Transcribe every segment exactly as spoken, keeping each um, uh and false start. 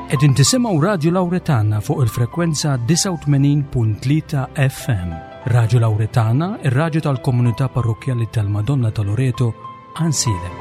Qegħdin tisimgħu Radio Lauretana fuq il-frekwenza tisa' u tmenin punt tlieta F M. Radio Lauretana, ir-radju tal-Komunità Parrokjali tal-Madonna ta' Loreto, Ansilem.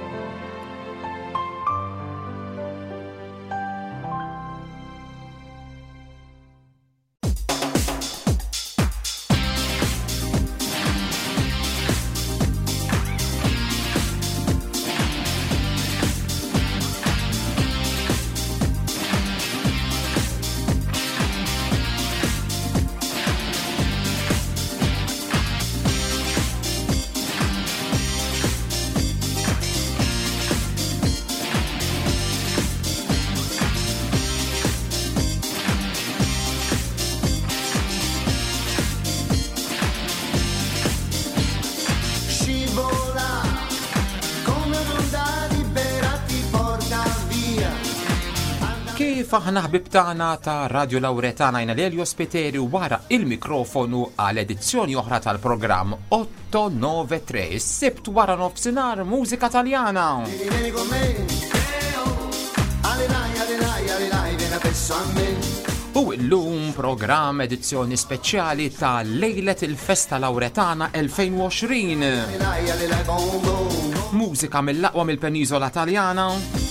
Faħna ħbib tagħna ta' Radio Lauretana jna Lelio Spiteri wara il-mikrofonu għal edizzjoni oħra tal-programm otto nove tre, is-sibt wara nofsinhar mużika Taljana. U llum programm edizzjoni speċjali ta' Lejlet il-Festa Lauretana elfejn u għoxrin. Mużika mill-aqwa mill-Peniżola Taljana.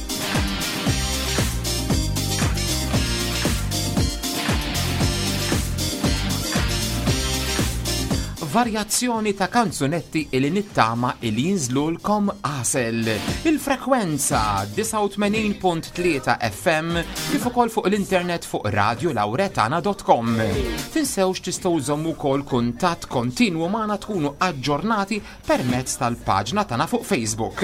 Varjazzjoni ta' kanzunetti il nittama il jinżlulkom għasel. Il-frekwenza tisa' u tmenin punt tlieta F M kif ukoll fuq l-internet fuq radio lauretana dot com. Tinsewx tistgħu żommu wkoll kuntatt kontinwu magħna tkunu aġġornati permezz tal-paġna tagħna fuq Facebook.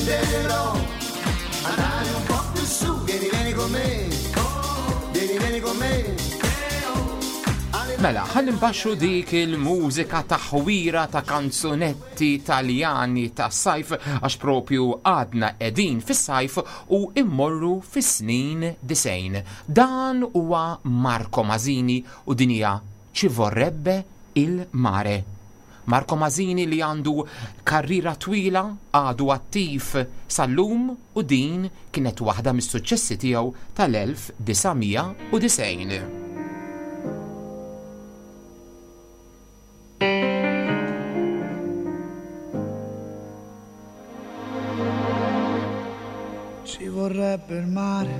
Mela, ħalli nbaxxu dik il-mużika ta' ħwira ta' kanzunetti Taljani ta' sajf għax propju għadna qegħdin fis-sajf u immorru fis-snin disejn. Dan huwa Marco Masini u dinija Ci vorrebbe il mare. Marco Masini li għandu karriera twila għadu attiv sal-lum u din kienet waħda mis-suċċessi tiegħu tal-elf disamija u disejn. Ci vorrebbe il mare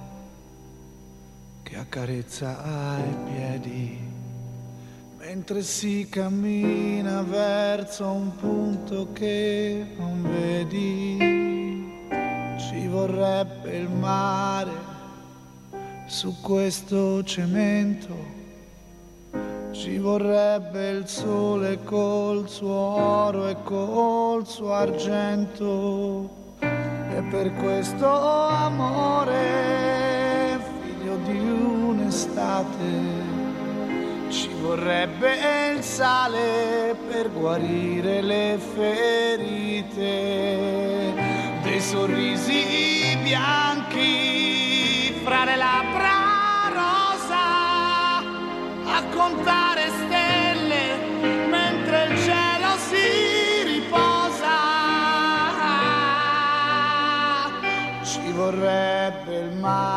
che accarezza ai piedi mentre si cammina verso un punto che non vedi. Ci vorrebbe il mare su questo cemento, ci vorrebbe il sole col suo oro e col suo argento. E per questo amore, figlio di un'estate, ci vorrebbe il sale per guarire le ferite, dei sorrisi bianchi fra le labbra rosa, a contare stelle mentre il cielo si riposa. Ci vorrebbe il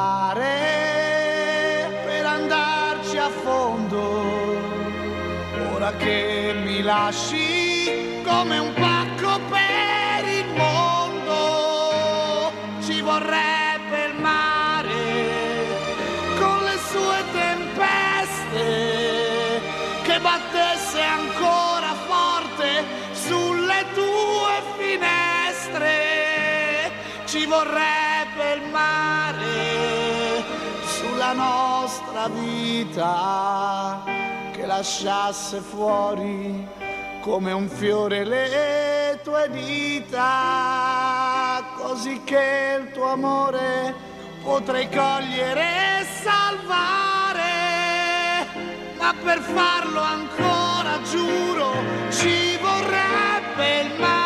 mare per andarci a fondo, ora che mi lasci come un pacco per il mondo. Ci vorrebbe il mare con le sue tempeste che battesse ancora forte sulle tue finestre. Ci vorrebbe il mare sulla nostra vita che lasciasse fuori come un fiore le tue dita, così che il tuo amore potrei cogliere e salvare, ma per farlo ancora giuro ci vorrebbe il mare.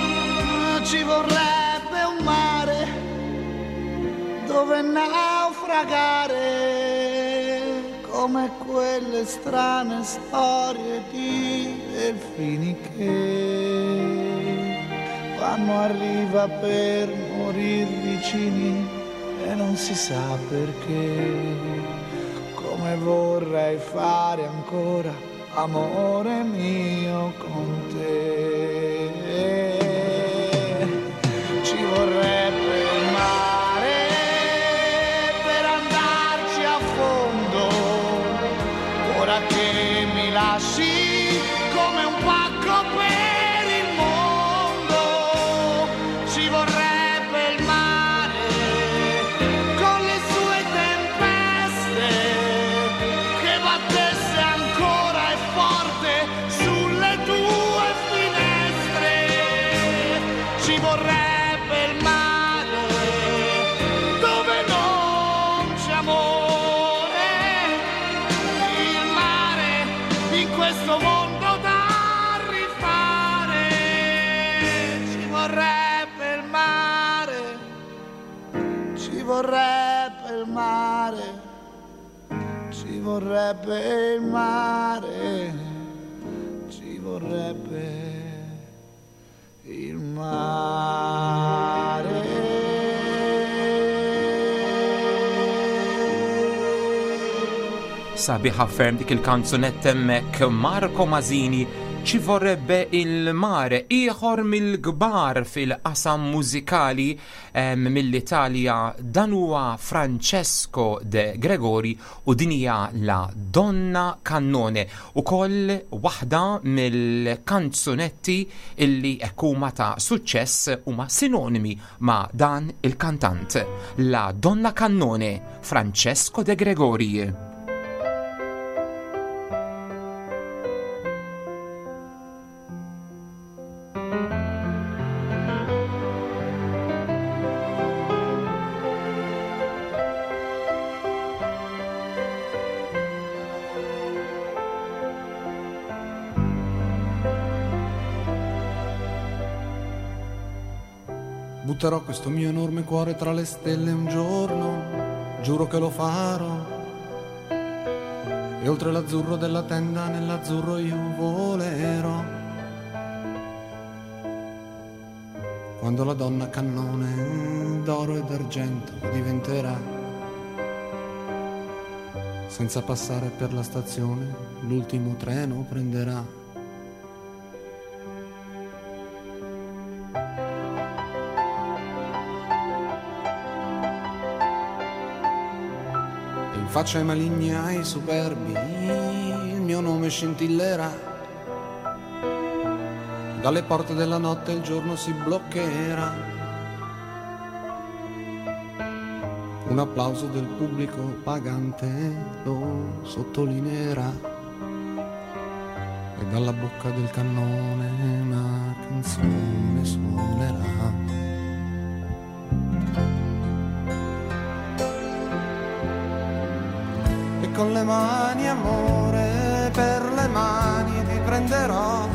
Ci vorrebbe un mare dove naufraghi naufragare come quelle strane storie di delfini che vanno a riva per morir vicini e non si sa perché. Come vorrei fare ancora, amore mio, con te. Ci vorrebbe il mare per andarci a fondo, ora che mi lasci come un pacco per il mondo. Ci vorrebbe il mare con le sue tempeste, che battesse ancora e forte sulle tue finestre. Ci vorrebbe il mare dove non c'è amore, il mare in questo mondo da rifare. Ci vorrebbe il mare, ci vorrebbe il mare, ci vorrebbe il mare, ci vorrebbe il mare. Sabiħa ferm dik il-kanzunetta hemmhekk Marco Masini, Ci vorrebbe il mare, ieħor mill-kbar fil-qasam mużikali eh, mill-Italja dan huwa Francesco De Gregori u dinija la Donna Cannone, ukoll waħda mill-kanzunetti illi ekkuma ta' suċċess huma sinonimi ma' dan il-kantant, la Donna Cannone, Francesco De Gregori. Butterò questo mio enorme cuore tra le stelle un giorno, giuro che lo farò. E oltre l'azzurro della tenda, nell'azzurro io volerò. Quando la donna cannone d'oro e d'argento diventerà, senza passare per la stazione, l'ultimo treno prenderà. Faccia ai maligni, ai superbi, il mio nome scintillerà. Dalle porte della notte il giorno si bloccherà. Un applauso del pubblico pagante lo sottolineerà. E dalla bocca del cannone una canzone suonerà. Con le mani, amore, per le mani ti prenderò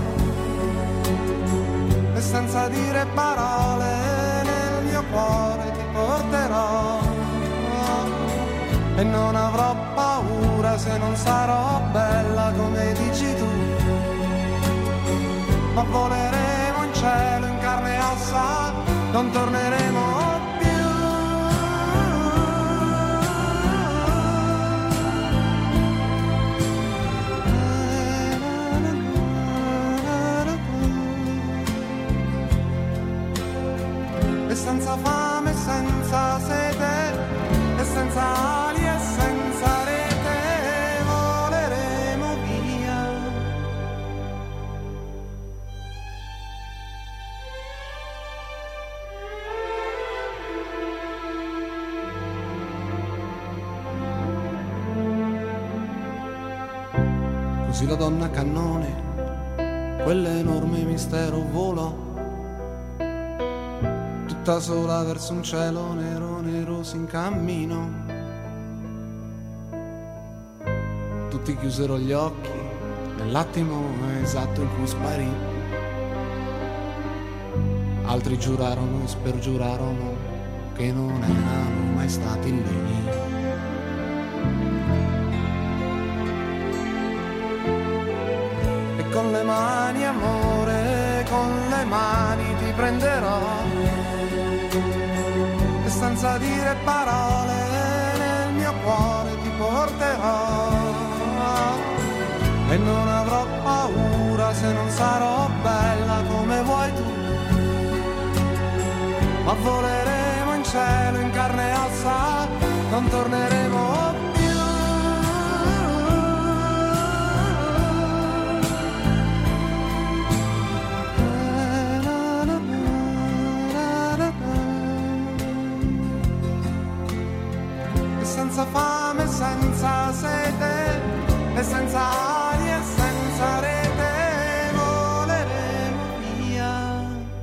e senza dire parole nel mio cuore ti porterò e non avrò paura se non sarò bella come dici tu, ma voleremo in cielo in carne e ossa, non torneremo senza fame, senza sete, e senza ali e senza rete, voleremo via. Così la donna cannone, quell'enorme mistero volò tutta sola verso un cielo nero, nero s'incammino. Tutti chiusero gli occhi nell'attimo esatto in cui sparì. Altri giurarono e spergiurarono che non erano mai stati lì. E con le mani amore, con le mani ti prenderò e senza dire parole nel mio cuore ti porterò e non avrò paura se non sarò bella come vuoi tu, ma voleremo in cielo in carne e ossa, non torneremo più. E senza fame, senza sete, e senza ali e senza rete voleremo via.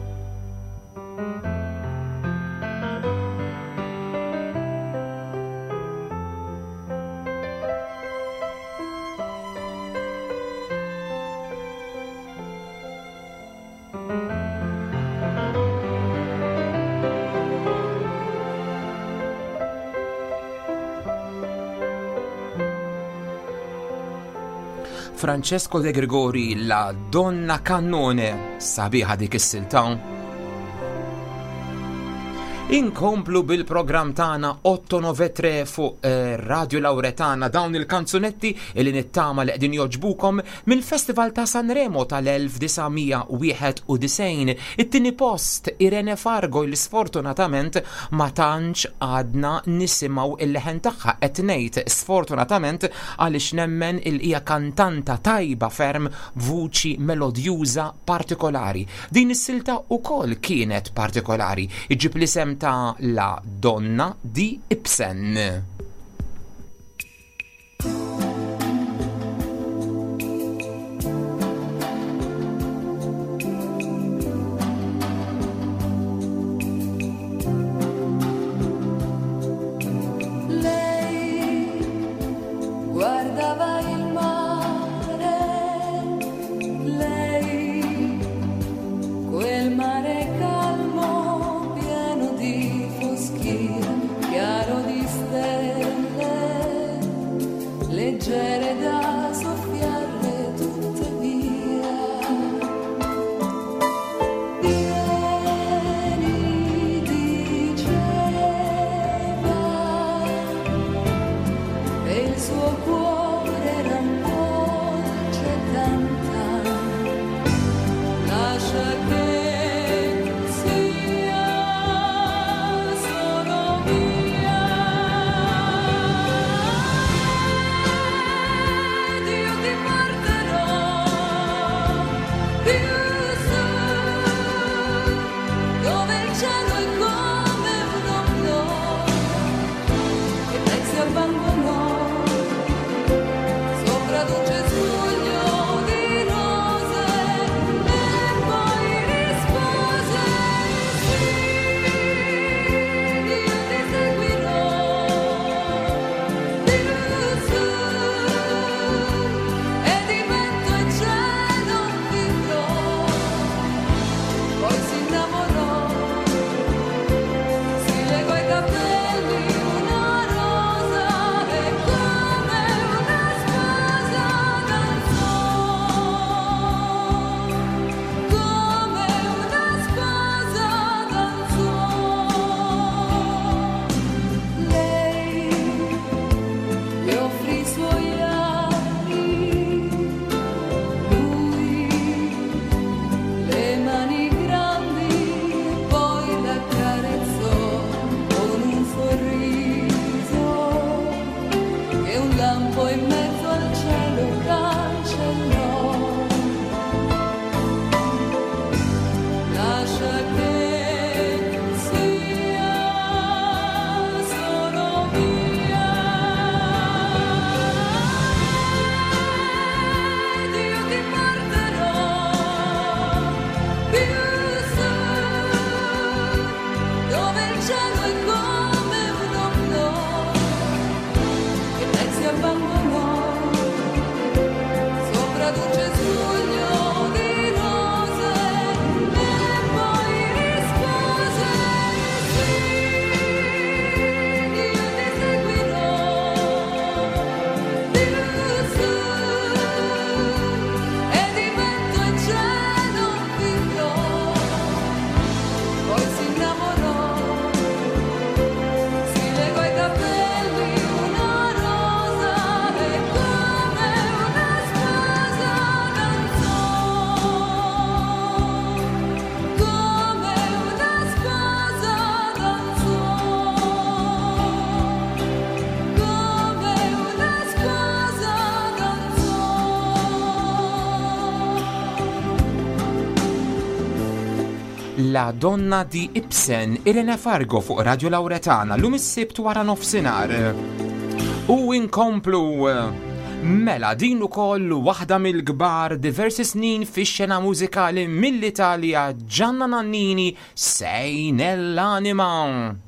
Francesco De Gregori, la donna cannone, sabiħa dik is-silta? Inkomplu bil-programm tagħna otto nove tre fuq eh, Radio Lauretana, dawn il-kanzunetti li nittama li qegħdin joġbukom mill-Festival ta' Sanremo tal-elf-tisa' it-tieni post Irene Fargo li sfortunatament ma tantx għadna nisimgħu il-leħen tagħha qed ngħid sfortunatament għaliex nemmen il hija kantanta tajba ferm vuċi melodjuża partikolari. Din is-silta wkoll kienet partikolari. Iġib li sem ta' La donna di Ibsen. Chiaro di stelle La donna di Ibsen, Irene Fargo fuq Radio Lauretana l-lum is-sibt wara nofsinhar. U inkomplu mela din ukoll waħda mill-kbar diversi snin fix-xena mużikali mill-Italja, Gianna Nannini, Sei nell'anima.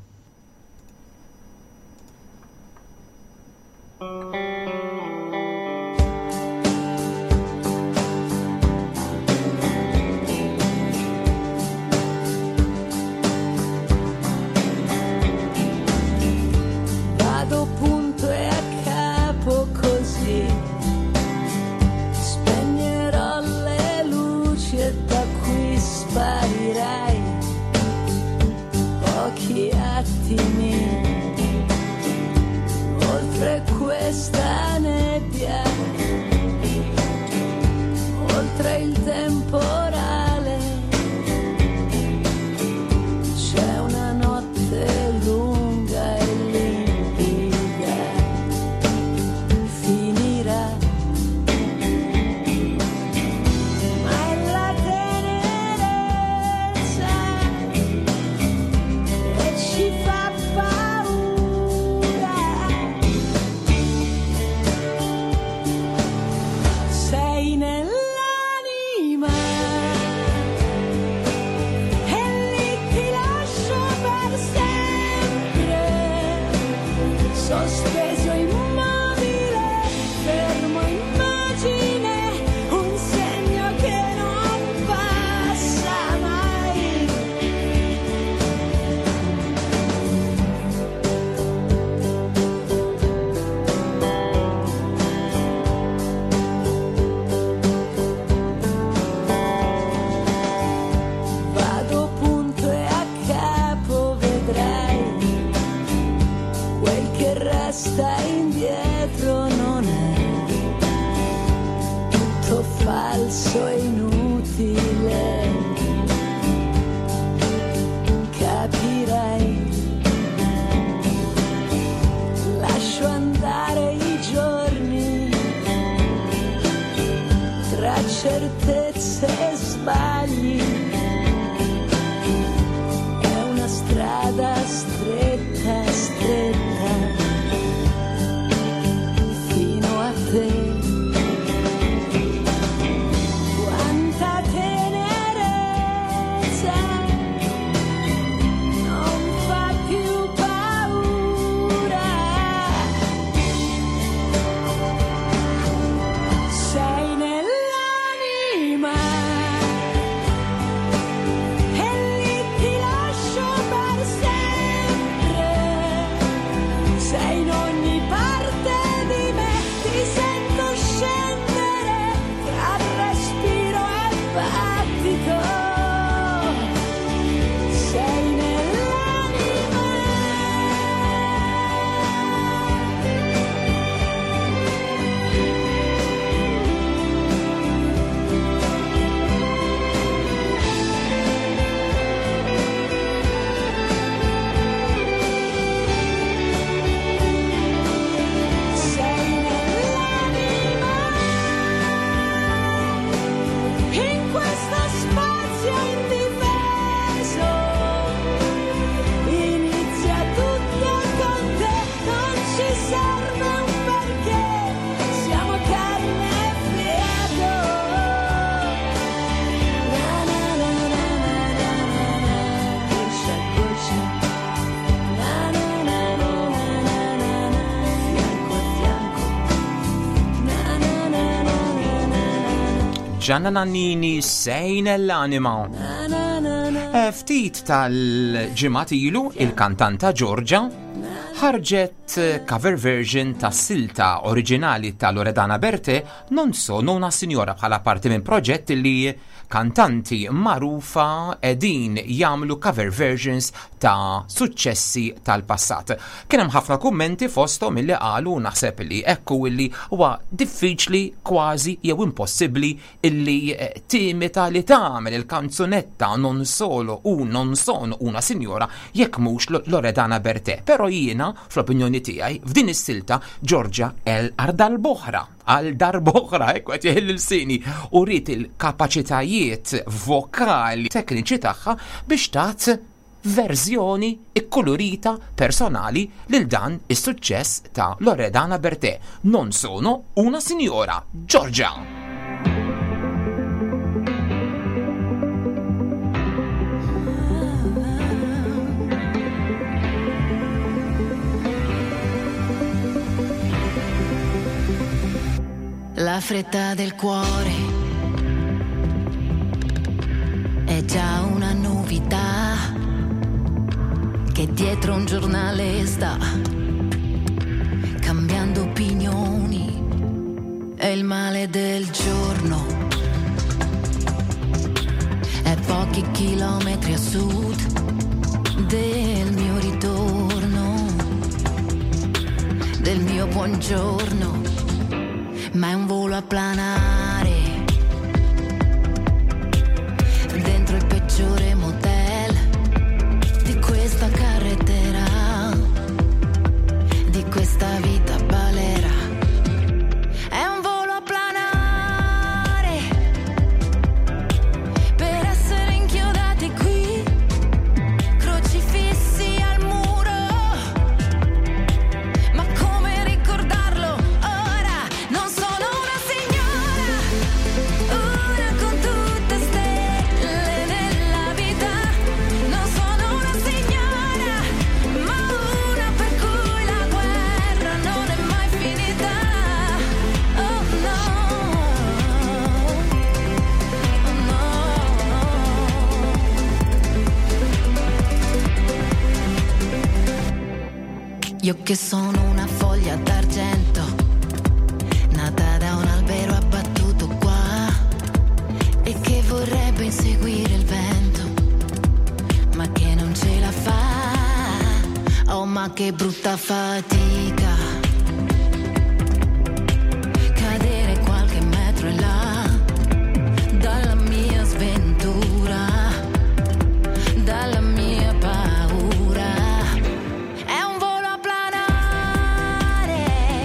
Sparirai pochi attimi oltre questa nebbia, oltre il temporale. C'è una notte lunga e limpida, finirà. Sospeso immobile, fermo immagine, un segno che non passa mai. Vado punto e a capo, vedrai. Quel che resta indietro non è tutto falso e inutile. Capirai, lascio andare i giorni tra certezze e sbagli. È una strada stretta, stretta fino a te. Quanta tenerezza, non fa più paura. Sei nell'anima e lì ti lascio per sempre. Sei in ogni parte di me, ti sento scendere tra respiro e battito. Sei nell'anima. Sei nell'anima. In questo spazio indifeso inizia tutto con te, non ci serve un perché, siamo carne e fiato. Na na na na na na na na, goccia a goccia. Na na na na na na na na, fianco a fianco. Na na na na na na na. Gianna Nannini, Sei nell'anima. Na na na na. Eh, Ftit tal-ġimgħat ilu il-kantanta Giorgia ħarġet cover version ta' silta oriġinali ta' Loredana Bertè, Non sono una signora, bħala parti minn proġett li kantanti marufa edin jagħmlu cover versions ta' suċċessi tal-passat. Kien hemm ħafna kummenti fosthom illi qalu naħseb li ekku illi huwa diffiċli kważi jew impossibbli illi timita li tagħmel il-kanzunetta Non solo u Non sono una signora jekk mhux Loredana Bertè. Però Però jiena, fl-opinjoni tiegħi, f'din is-silta Giorgia el ardal boħra għal darboħra, ekk qed jeħil il-sini u rrit il-kapaċitajiet vokali tekniċi tagħha biex tat verżjoni ikkolorita personali lil dan is-suċċess ta' Loredana Bertè. Non sono una signora, Giorgia. La fretta del cuore è già una novità che dietro un giornale sta cambiando opinioni. E il male del giorno è pochi chilometri a sud del mio ritorno, del mio buongiorno, ma è un volo a planare dentro il peggiore motel di questa carretera, di questa vita balera. È un volo a planare per essere inchiodati qui, crocifissi al muro, ma come ricordarlo ora? Non sono una signora, una con tutte stelle nella vita. Non sono una signora, ma una per cui la guerra non è mai finita. Oh no, oh no. Io che sono una foglia d'argento, nata da un albero abbattuto qua, e che vorrebbe inseguire il vento, ma che non ce la fa. Oh, ma che brutta fatica cadere qualche metro in là dalla mia sventura, dalla mia paura. È un volo a planare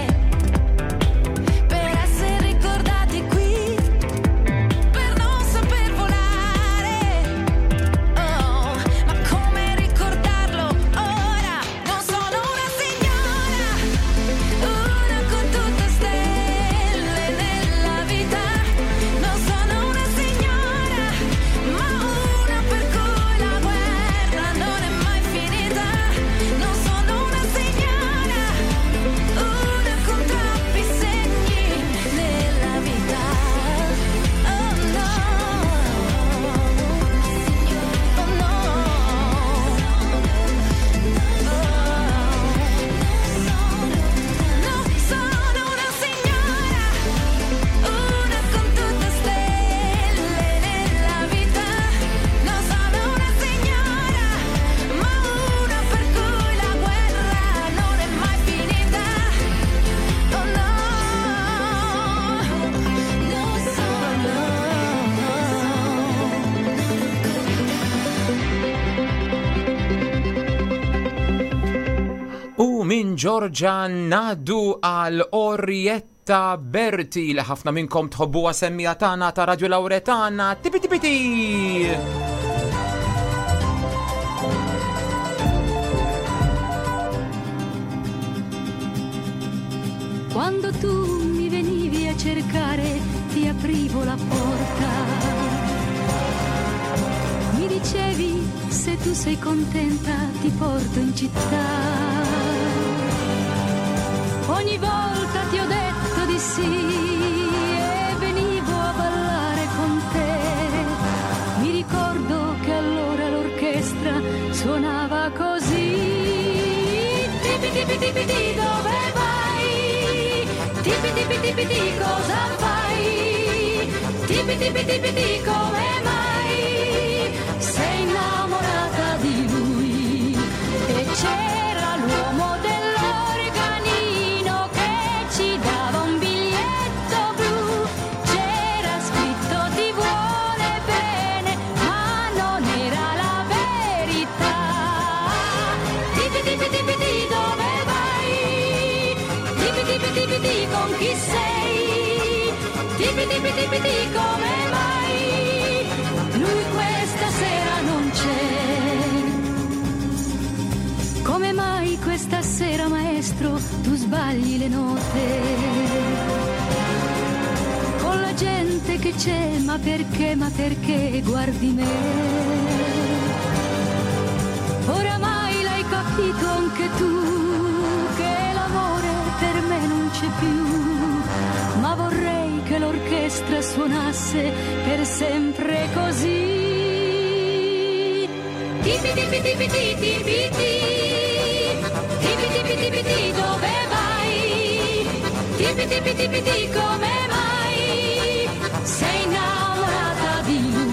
per essere ricordati qui, per non saper volare. Oh, ma come ricordarlo ora? Non sono una signora, una con tutte stelle nella vita. Non sono una signora, ma una per cui la guerra non è mai finita. Non sono una signora, una con troppi segni nella vita. Oh no, oh no, non sono una signora, una con tutte stelle nella vita. Non sono una signora, ma una per cui la guerra non è mai finita. Oh no, non sono. U minn Giorgia naddu għal Orietta Berti li ħafna minnkom tħobbuha semmija tagħna ta' Radio Lauretana. Tipi tipi ti! Quando tu mi venivi a cercare, ti aprivo la porta. Mi dicevi, se tu sei contenta, ti porto in città. Ogni volta ti ho detto di sì e venivo a ballare con te. Mi ricordo che allora l'orchestra suonava così. Tipi tipi tipi ti, dove vai? Tipi tipi tipi ti, cosa fai? Tipi tipi tipi ti, come mai? Sei innamorata di lui. E c'era l'uomo dell'organino che ci dava un biglietto blu. C'era scritto ti vuole bene, ma non era la verità. Tipi tipi tipi ti, tipi tipi ti, come mai lui questa sera non c'è? Come mai questa sera, maestro, tu sbagli le note? Con la gente che c'è, ma perché, ma perché guardi me? Oramai l'hai capito anche tu, che l'amore per me non c'è più, ma vorrei che l'orchestra suonasse per sempre così. Tipi tipi tipi ti, tipi ti, tipi tipi tipi ti, dove vai? Tipi tipi tipi ti, come mai sei innamorata di lui?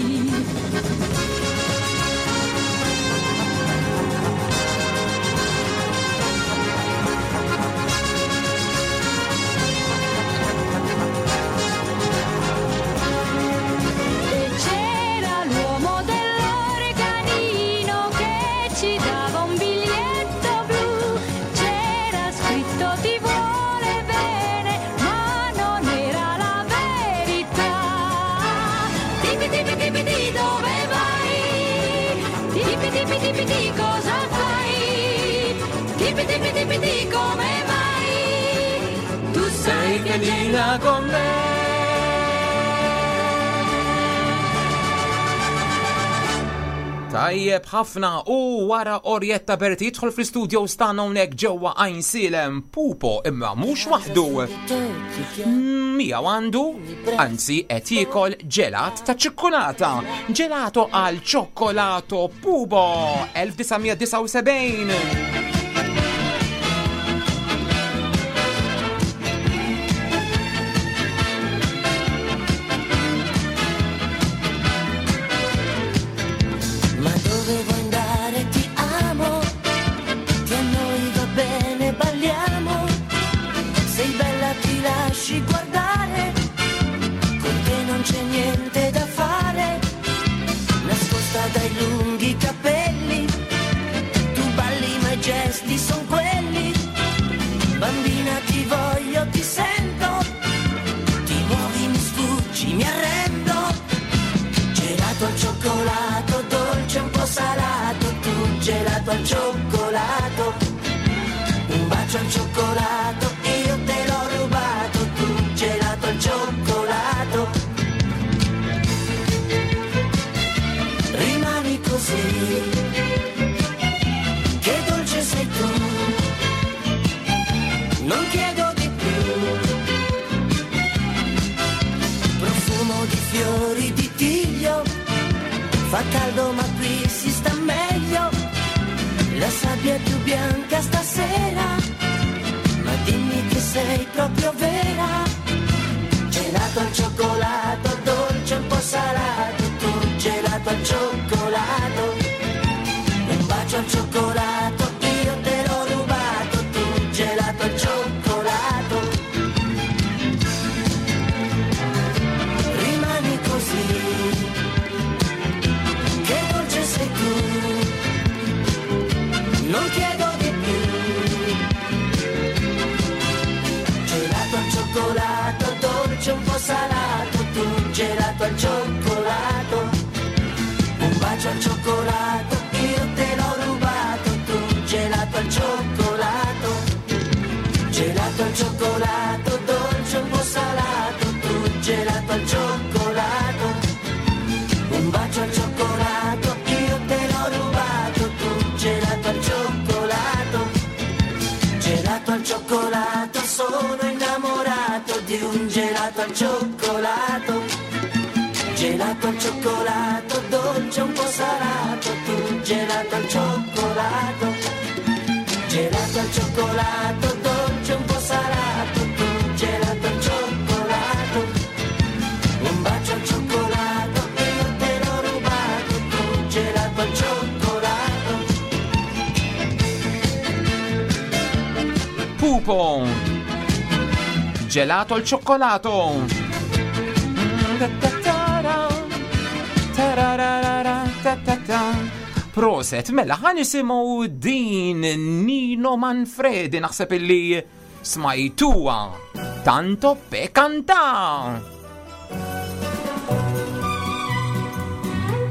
Tipiti, cosa fai? Tipiti, tipiti, come mai? Tu sai che gira con me. Tajjeb ħafna u wara Orjetta Berti jidħol fl-istudio stana hawnhekk ġewwa Għajn Silem Pupo imma mhux waħdu. Mija għandu, anzi qed jiekol ġelat ta' ċikkulata. Ġelato għal ċokkolato Pupo elf tisgħemija disa' u sebgħin. Guardare, con te non c'è niente da fare, nascosta dai lunghi capelli, tu balli ma i gesti son quelli, bambina ti voglio, ti sento, ti muovi, mi sfuggi, mi arrendo, gelato al cioccolato, dolce un po' salato, tu gelato al cioccolato, un bacio al cioccolato, io te l'ho rubato, gelato al cioccolato, rimani così, che dolce sei tu, non chiedo di più, profumo di fiori di tiglio, fa caldo ma qui si sta meglio, la sabbia è più bianca stasera, ma dimmi che sei proprio vera. Gelato al cioccolato, dolce un po' salato, tu gelato al cioccolato, un bacio al cioccolato, io te l'ho rubato, tu gelato al cioccolato, rimani così, che dolce sei tu, non chiedo di più, gelato al cioccolato, dolce un po' salato, tu gelato al cioccolato, un bacio al cioccolato, io te l'ho rubato, tu gelato al cioccolato, gelato al cioccolato, dolce un po' salato, tu gelato al cioccolato, un bacio al cioccolato, io te l'ho rubato, tu gelato al cioccolato, gelato al cioccolato, sono innamorato di un gelato al cioccolato, gelato al cioccolato, dolce un po' salato, tu gelato al cioccolato, gelato al cioccolato, dolce un po' salato, tu gelato al cioccolato, un bacio al cioccolato, io te l'ho rubato, tu gelato al cioccolato. Pupo gelato al cioccolato. Proset, mela ħan nisimaw din Nino Manfredi, naħseb illi smajtuwa tanto pe canta.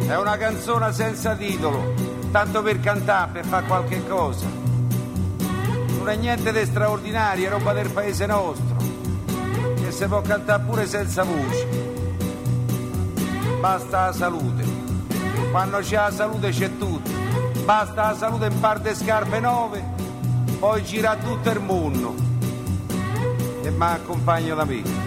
È una canzone senza titolo, tanto per cantare, per fare qualche cosa. Non è niente di straordinario, è roba del paese nostro, che si può cantare pure senza voce. Basta la salute, quando c'è la salute c'è tutto. Basta la salute, in par de scarpe nuove, poi gira tutto il mondo. E mi accompagno da me.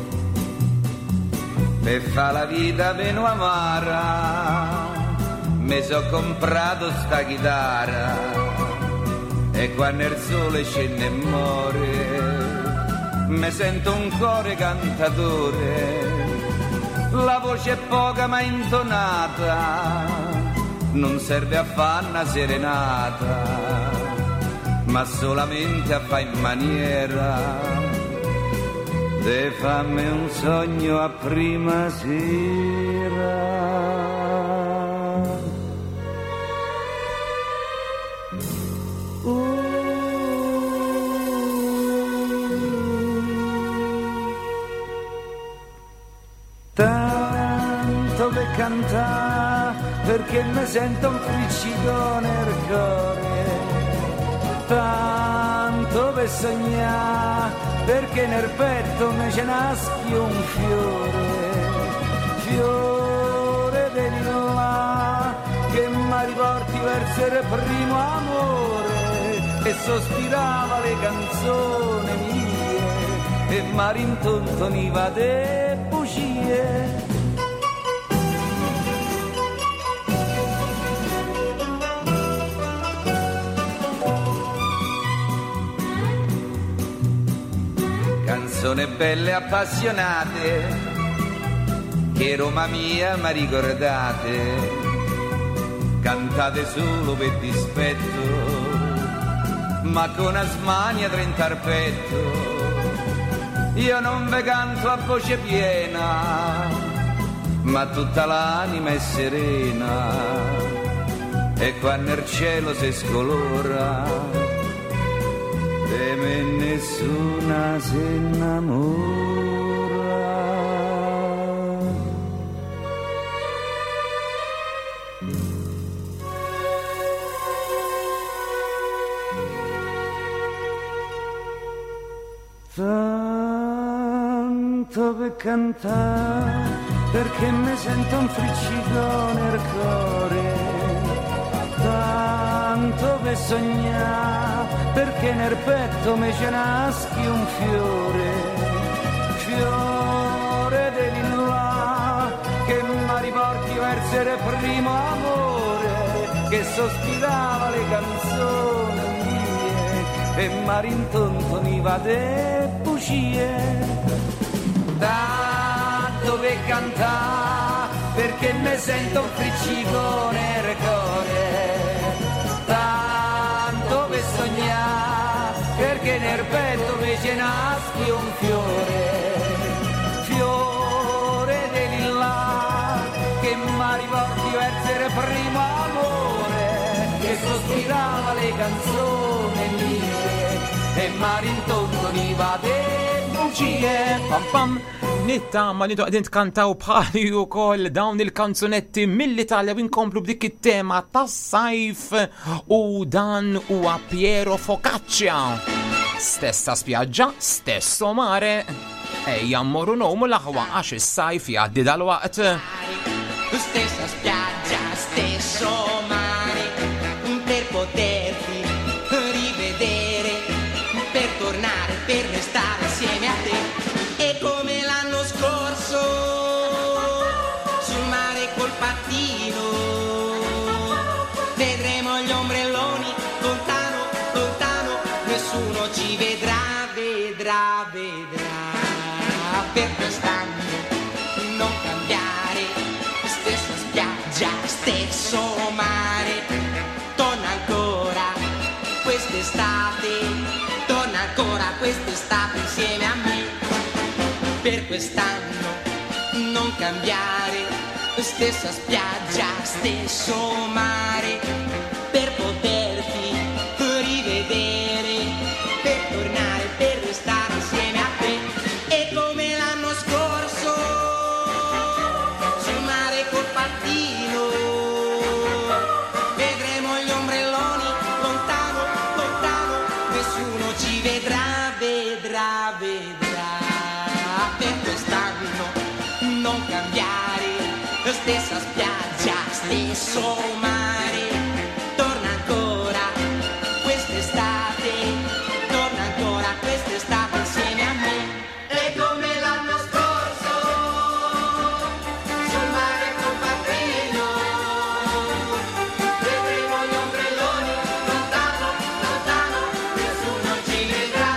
Per fa la vita meno amara, mi so comprato sta chitarra, e quando il sole scende e muore, mi sento un cuore cantatore. La voce è poca ma intonata, non serve a fare una serenata, ma solamente a fare in maniera de fammi un sogno a prima sera. Uh. Tanto per cantare, perché mi sento un friccico nel cuore. Tanto per sognare, perché nel petto mi ce naschi un fiore, fiore di là, che mi riporti verso il primo amore, che sospirava le canzoni mie e mi rintontoniva de bugie. Canzoni belle appassionate, che Roma mia mi ricordate, cantate solo per dispetto, ma con asmania trentarpetto. Io non ve canto a voce piena, ma tutta l'anima è serena, e quando il cielo si scolora, de me nessuna si innamora. Tanto per cantare, perché mi sento un friccico nel cuore. Tanto per sognare, perché nel petto mi ce naschi un fiore, fiore di là, che mi riporti verso il primo amore, che sospirava le canzoni mie e mi rintontoniva de bugie. Tanto per cantare, perché mi sento un friccico nel cuore. Tanto per sognare, perché nel petto mi ce naschi un fiore, fiore di lilla, che mi riporti verso il primo amore, che sospirava le canzoni mie e mi rintontoniva de bugie. Pam pam. Nitta ma nitu għadin tkantaw bħali u koll dawn il-kanzunetti mill-Italja u inkomplu b'dik it-tema tas sajf u dan huwa Piero Focaccia. Stessa spjaġġa, stesso mare. Ejja mmorru nomu l-aħwa għax is-sajf jgħaddi dal-waqt. Stessa spiaggia, stesso mare, per poterti rivedere, per tornare, per restare insieme a te. E come l'anno scorso, sul mare col pattino, vedremo gli ombrelloni, lontano, lontano, nessuno ci vedrà, vedrà, vedrà. Per quest'anno non cambiare, stessa spiaggia, stesso mare, torna ancora quest'estate, torna ancora quest'estate insieme a me. Per quest'anno non cambiare, stessa spiaggia, stesso mare, per poterti rivedere, per tornare, per restare insieme a te. E come l'anno scorso, sul mare col pattino, stesso mare torna ancora quest'estate, torna ancora quest'estate insieme a me. E come l'anno scorso sul mare col patrino vedremo gli ombrelloni lontano, lontano, nessuno ci vedrà.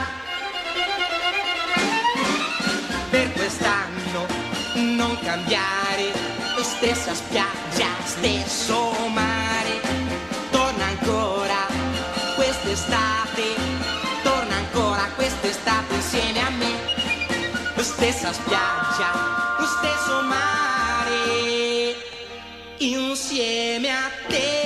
Per quest'anno non cambiare, stessa spiaggia, stesso mare, torna ancora quest'estate, torna ancora quest'estate insieme a me. Stessa spiaggia, stesso mare, insieme a te.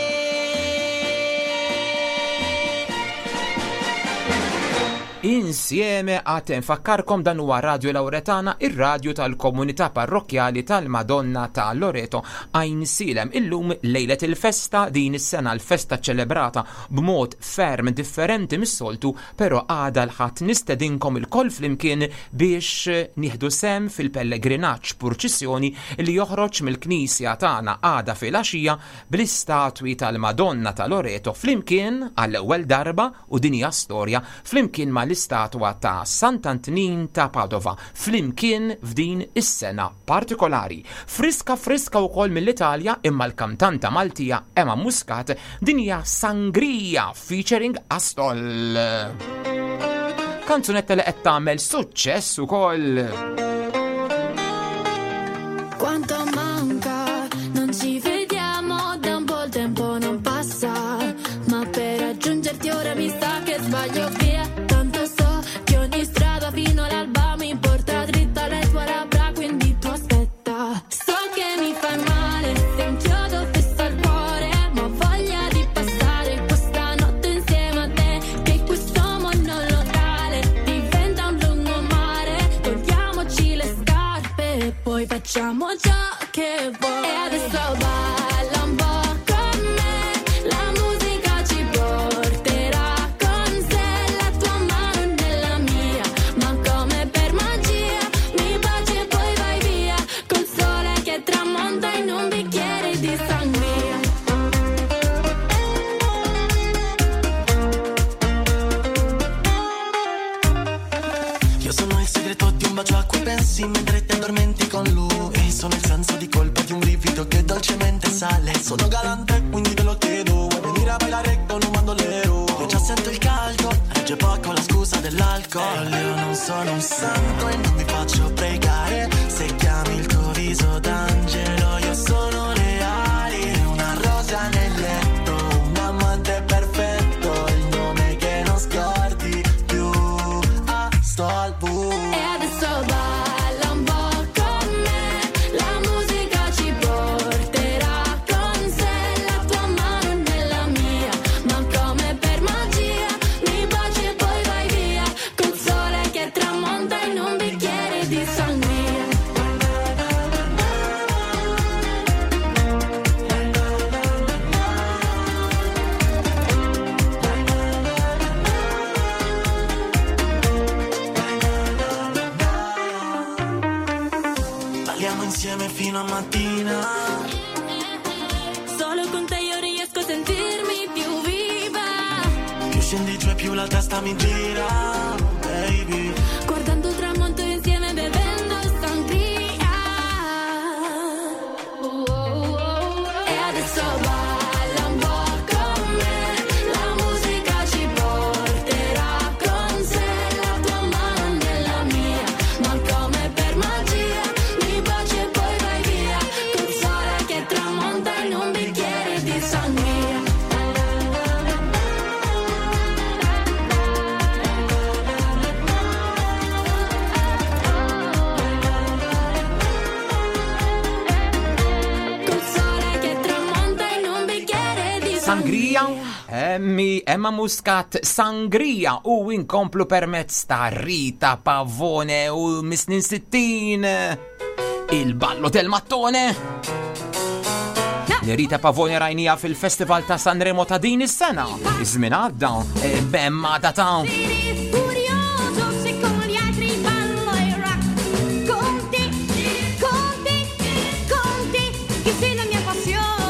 Insieme għate nfakkarkom dan huwa Radio Lauretana, ir-radju tal-Komunità Parrokjali tal-Madonna ta' Loreto Għajn Silem. Illum lejlet il-festa, din is-sena l-festa ċelebrata b'mod ferm differenti mis-soltu, però għada l-ħadd nistedinkom il-koll flimkien biex nieħdu sem fil-pellegrinaġġ purċissjoni li joħroġ mill-Knisja tagħna għada fil-għaxija bl-istatwi tal-Madonna ta' Loreto flimkien għall-ewwel darba, u din hija storja, flimkien ma' l-istatwa ta' Sant'Antonin ta' Padova flimkien f'din is-sena partikolari. Friska friska wkoll mill-Italja, imma l-kantanta Maltija Emma Muscat, din hija Sangria featuring Astol. Kanzunetta li qed tagħmel suċċess ukoll. Quanto manca, non ci vediamo da un po' il tempo non passa, ma per raggiungerti ora mi sa che sbaglio via. Tanto so che ogni strada fino all'alba mi porta dritta alle tue labbra, quindi tu aspetta. So che mi fai male se inchiodo fesso al cuore, ma ho voglia di passare questa notte insieme a te, che questo monolocale diventa un lungomare. Togliamoci le scarpe e poi facciamo ciò che vuoi. E adesso balla un po' con me, la musica ci porterà con sé, la tua mano nella mia, ma come per magia mi baci e poi vai via, col sole che tramonta in un bicchiere di sangria. Io sono il segreto di un bacio a cui pensi mentre ti addormenti con lui. Sono il senso di colpa di un brivido che dolcemente sale. Sono galante, quindi te lo chiedo. Vuoi venire a bailare con un bandolero? Io già sento il caldo, regge poco la scusa dell'alcol. Io non sono un santo e non mi faccio pregare. Se chiami il tuo viso d'angelo, io sono leale. Una rosa nel letto, un amante perfetto, il nome che non scordi più. Ah, sto al buio. E adesso balla un po' con me, la musica ci porterà con sé, la tua mano nella mia, ma come per magia mi baci e poi vai via, col sole che tramonta in un bicchiere di sangria. Balliamo insieme fino a mattina. Solo con te io riesco a sentirmi più viva, Più scendi giù e più la testa mi gira, baby. guardando il tramonto insieme bevendo sangria. Oh, oh, oh. E adesso balla un po' con me, la musica ci porterà con sé, la tua mano nella mia, ma come per magia mi baci e poi vai via, col sole che tramonta in un bicchiere di sangria. Col sole che tramonta in un bicchiere di Sangria, Emmi, Emma Muscat, Sangria, u inkomplu permezz ta' Rita Pavone u Misnin Sittin, il-ballo del mattone. Li Rita Pavone rajnija fil-festival ta' Sanremo ta' din is-sena. Iż-żmien għadda, e bemma da ta' Furioso se con gli altri ballo il rock, con te, con te, con te, che sei la mia passione.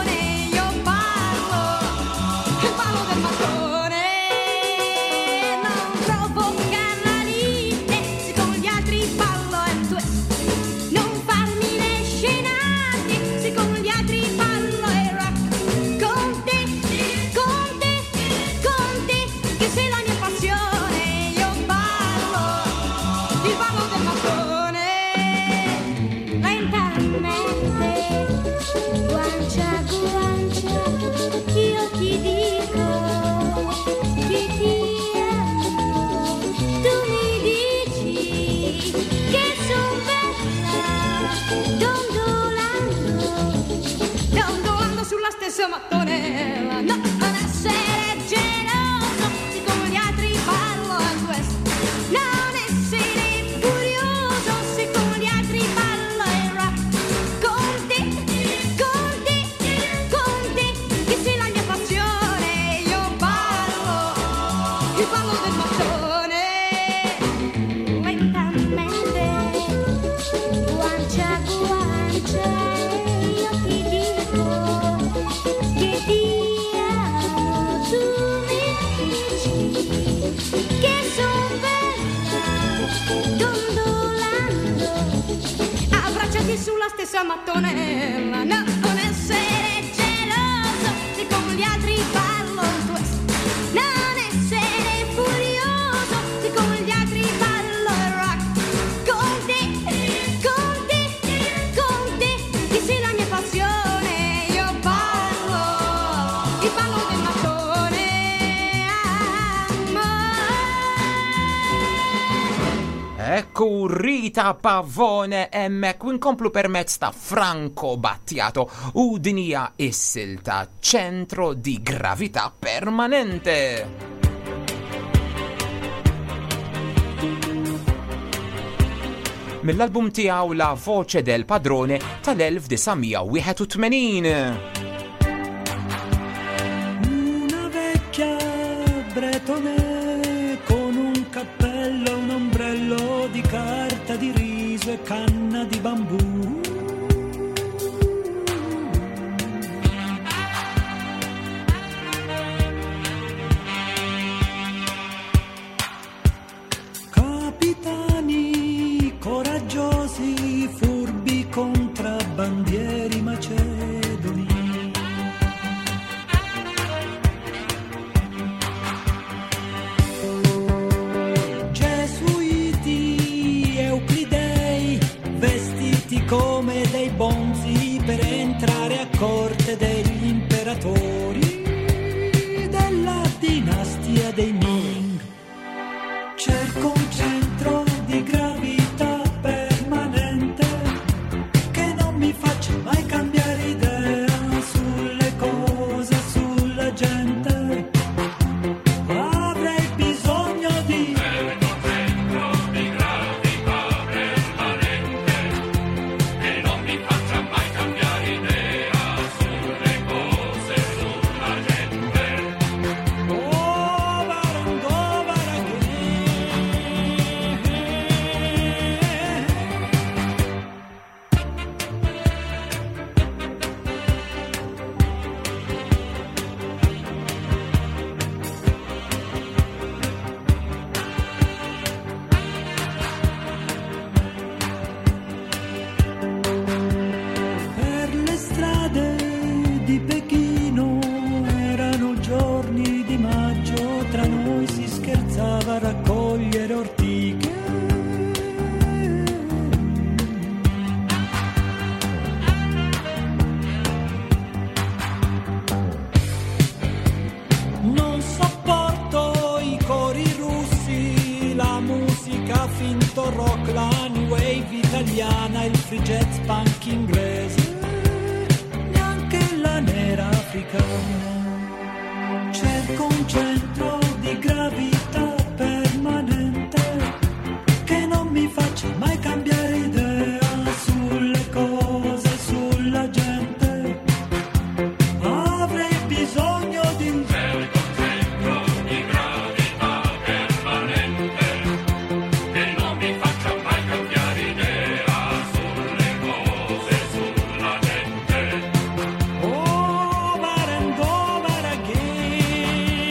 del mattone. Non provocar la lite, se con gli altri ballo il twist. Non farmi le scenate, se con gli altri ballo il rock. Con te, con te, con te, che sei la mia passione. Io ballo, il ballo del mattone. Lentamente, guancia a guancia, io ti dico che ti amo. Tu mi dici che son bella, dondolando, dondolando sulla stessa mattonella. No, non essere geloso, se con gli altri ballo al west. Non essere furioso, se con gli altri ballo il rock. Con te, con te, con te, che sei la mia passione. Io ballo, il ballo del mattone. Lentamente, guancia a guancia, io ti dico che ti amo. Tu mi dici che son bella, dondolando, abbracciati sulla stessa mattonella. No, non essere geloso, se con gli altri ballo il twist. Non essere furioso, se con gli altri ballo il rock. Con te, con te, con te, che sei la mia passione. Io ballo, il ballo del mattone. Amore. Ecco Rita Pavone emmek u nkomplu permezz ta' Franco Battiato u dinija is-silta ċentro di gravità permanente. Mill-album tiegħu La Voce del Padrone tal-elfdesigħmija Una vecchia bretone con un cappello, un ombrello di carta di riso e canna di bambù. Capitani coraggiosi, furbi contrabbandieri macedoni. Gesuiti, euclidei, vestiti come dei bonzi per entrare a corte degli imperatori della dinastia dei Ming. Cerco un centro di gravità permanente che non mi faccia mai cambiare idea sulle cose, sulla gente. Avrei bisogno di cerco un centro di gravità permanente che non mi faccia mai cambiare idea sulle cose, sulla gente. Oh, barangò, per le strade di Pechino erano giorni di maggio, tra noi si scherzava a raccogliere ortiche. Non sopporto i cori russi, la musica finto rock, la new wave italiana, il free jazz punk inglese, neanche la nera africana. Cerco un centro di gravità permanente che non mi faccia mai cambiare idea sulle cose, sulla gente. Avrei bisogno di un cerco un centro di gravità permanente che non mi faccia mai cambiare idea sulle cose, sulla gente. Oh, barangò, baraghi.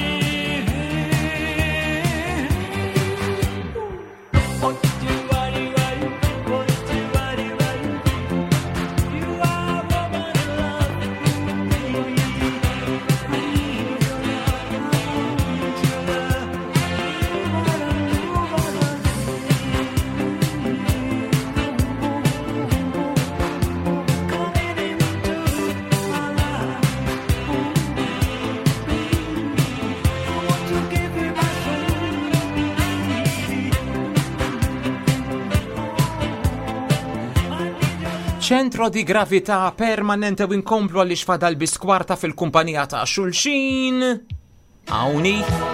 ċentro di gravità permanente u inkomplu għalli xfadal biskwarta fil-kumpanija ta' xulxin. Għawni.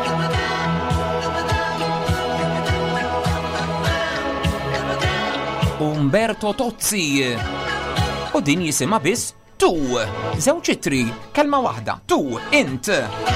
Umberto Tozzi. U din jisima biss tu. Żewġ itri, kelma waħda. Tu, int.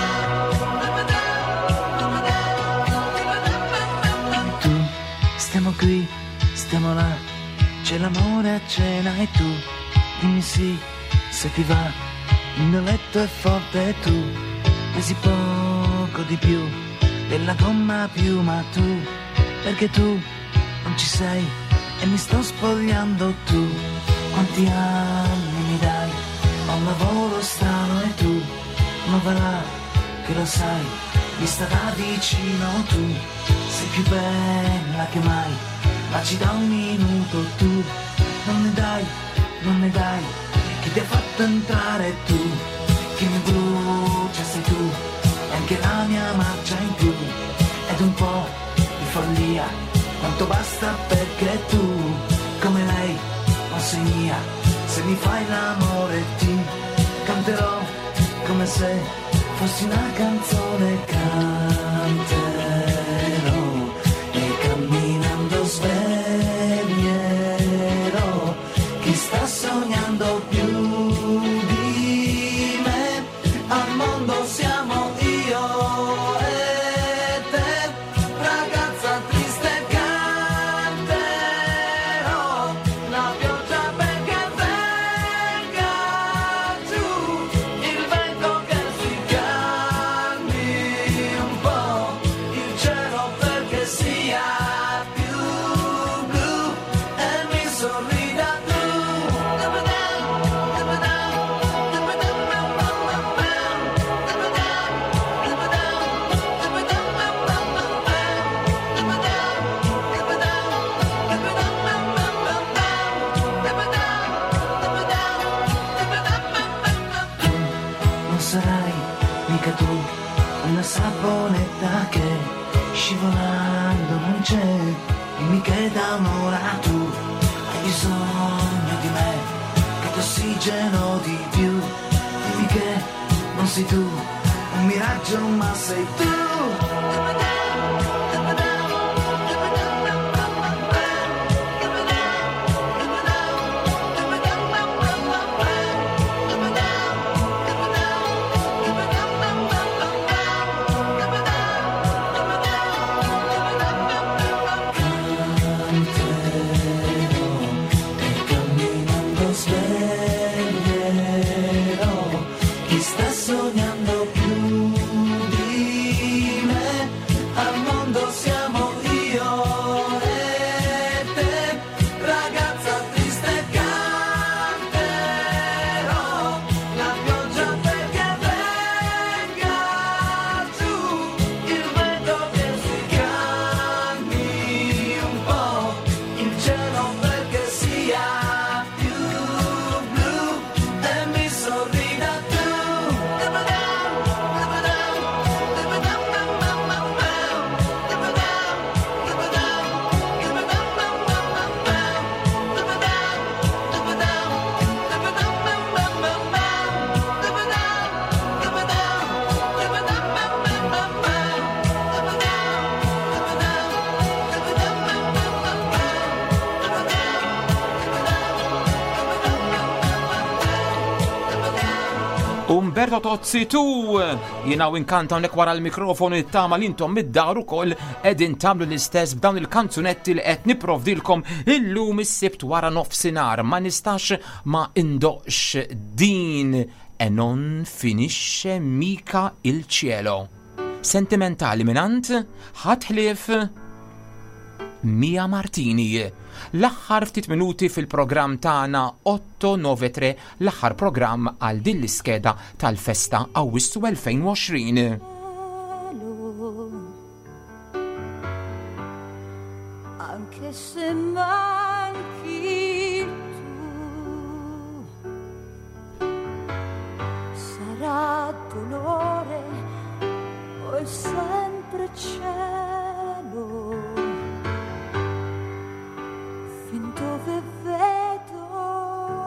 Tu, stiamo qui, stiamo là. C'è l'amore a cena e tu dimmi sì, se ti va. Il mio letto è forte e tu pesi poco di più della gomma più, ma tu, perché tu non ci sei e mi sto spogliando. Tu quanti anni mi dai, ho un lavoro strano e tu non va là, che lo sai, vista da vicino. Tu sei più bella che mai, ma ci dà un minuto. Tu non ne dai, non ne dai, chi ti ha fatto entrare? Tu, chi mi brucia sei tu, e anche la mia marcia in più, ed un po' di follia, quanto basta perché tu, come lei, non sei mia. Se mi fai l'amore ti canterò come se fossi una canzone, canterò e camminando sveglierò chi sta sognando più di me. Al mondo siamo io e te, ragazza triste, canterò la pioggia perché venga giù, il vento che si calmi un po', il cielo perché sia più blu e mi sorrida tu. Non sarai mica tu una saponetta che scivolando non c'è, dimmi che da un'ora tu hai bisogno di me, che t'ossigeno di più, dimmi che non sei tu un miraggio ma sei tu. Sveglierò chi sta sognando più di me. Al mondo siamo io e te, ragazza triste, canterò la pioggia perché venga giù, il vento che si calmi un po', il cielo perché sia più blu e mi sorrida tu. Umberto Tozzi tu! Jina u inkanta unek wara l-mikrofonu it-tama li intom mid-dar ukoll edin tamlu l-istess b'dawn il-kanzunetti li qed niprovdilkom illum is-sibt wara nofsinhar. Ma nistax ma indoqx din e non finisce mica il-cielo. Sentimentali minant ħatħlief Mia Martini. L-aħħar ftit minuti fil-programm tagħna otto nove tre, l-aħħar programm għal din l-iskeda tal-festa Awwissu elfejn u għoxrin. Anche se manchi tu, sarà dolore poi sempre cielo. Fin dove vedo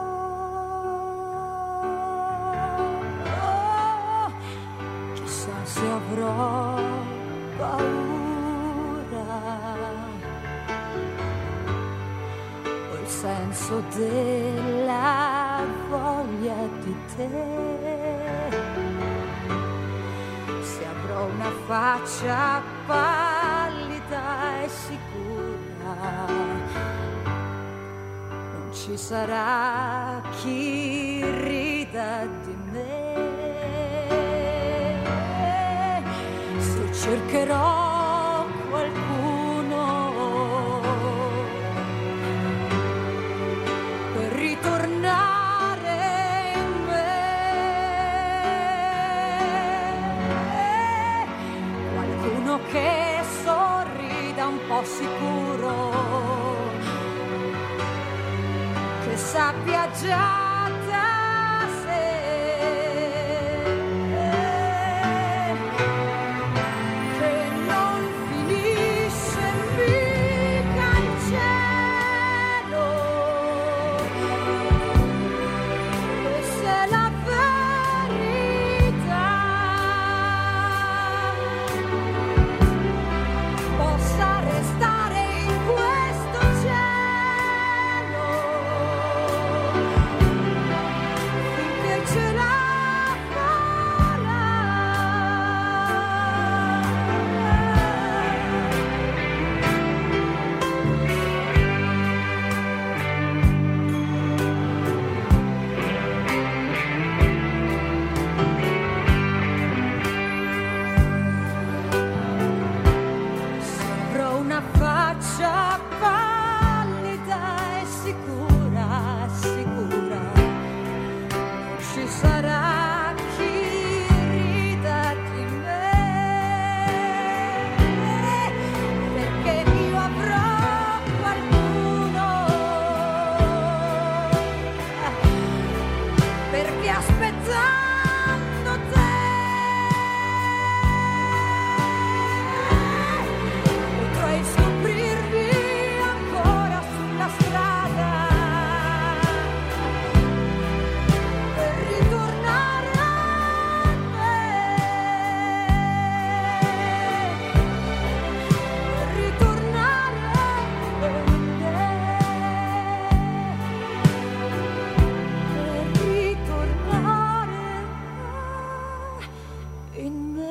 avrò paura, ho il senso della voglia di te, se avrò una faccia pallida e sicura, non ci sarà chi rida di me. Se cercherò qualcuno per ritornare in me, qualcuno che sorrida un po' sicuro, che sappia già da sé che non finisce mica il cielo, questa è la verità, possa restare in questo cielo finché ce la farà. Se avrò una faccia pallida e sicura, sicura, non ci sarà chi rida di me, perché io avrò qualcuno, perché aspettando te potrei scoprirvi ancora sulla strada per ritornare a me, per ritornare in me, per ritornare in me.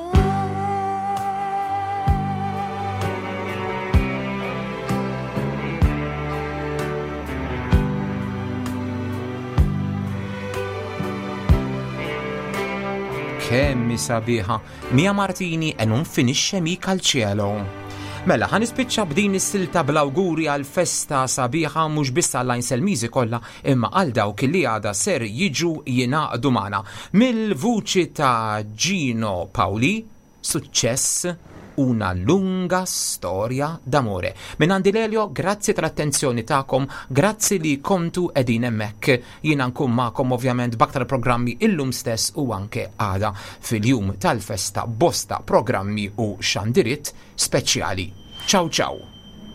Kemmi sabiħa, Mia Martini e non finisce mica l-ċielo. Mela, ħan ispiċċa b'din is-silta bl-awguri għal festa sabiħa mhux biss għal Lines il-Miżi kollha, imma għal dawk li għada ser jiġu jingħaqdu magħna. Mill-vuċi ta' Gino Paoli, suċċess una lunga storia d'amore. Min għandi Lelio, grazzi tal-attenzjoni ta'kom, grazzi li kontu edin emmek. Jina nkun ma'kom ovvjament baktar programmi illum stess u anke għada fil-jum tal-festa bosta programmi u xandirit speċjali. Ciao ciao!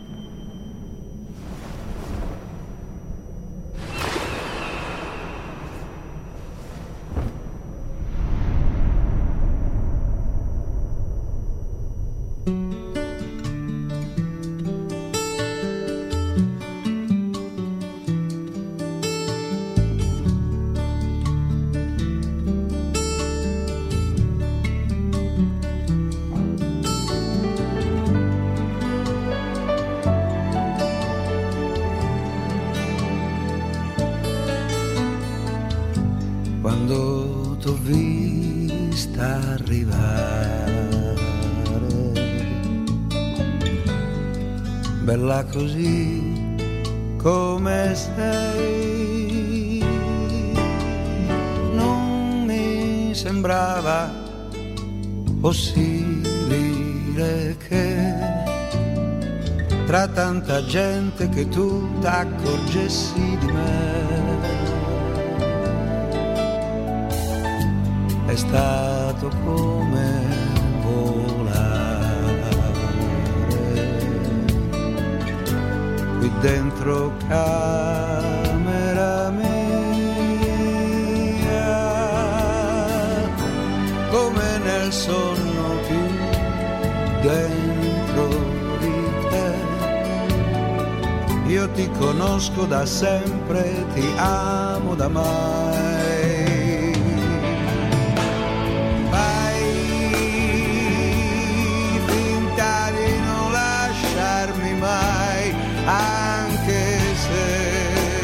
Quando t'ho vista arrivare, bella così come sei, non mi sembrava possibile che tra tanta gente che tu t'accorgessi di me. È stato come volare qui dentro camera mia, come nel sonno più dentro di te. Io ti conosco da sempre, ti amo da mai. Fai finta di non lasciarmi mai, anche se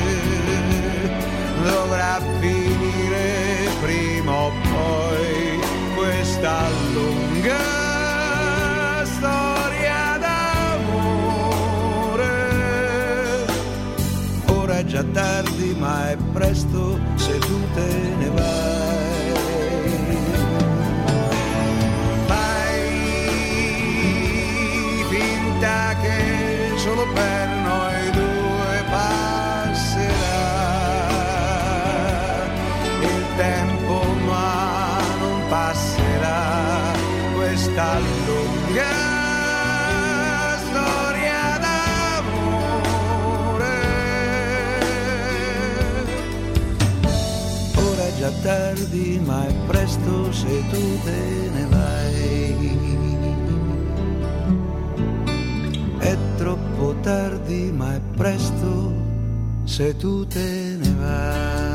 dovrà finire prima o poi questa lunga storia d'amore. Ora è già tardi ma è presto se tu te ne vai. Fai finta che solo per noi due passerà il tempo, ma non passerà questa lunga storia d'amore. Ora è già tardi ma è presto se tu te ne vai. È troppo tardi ma è presto se tu te ne vai.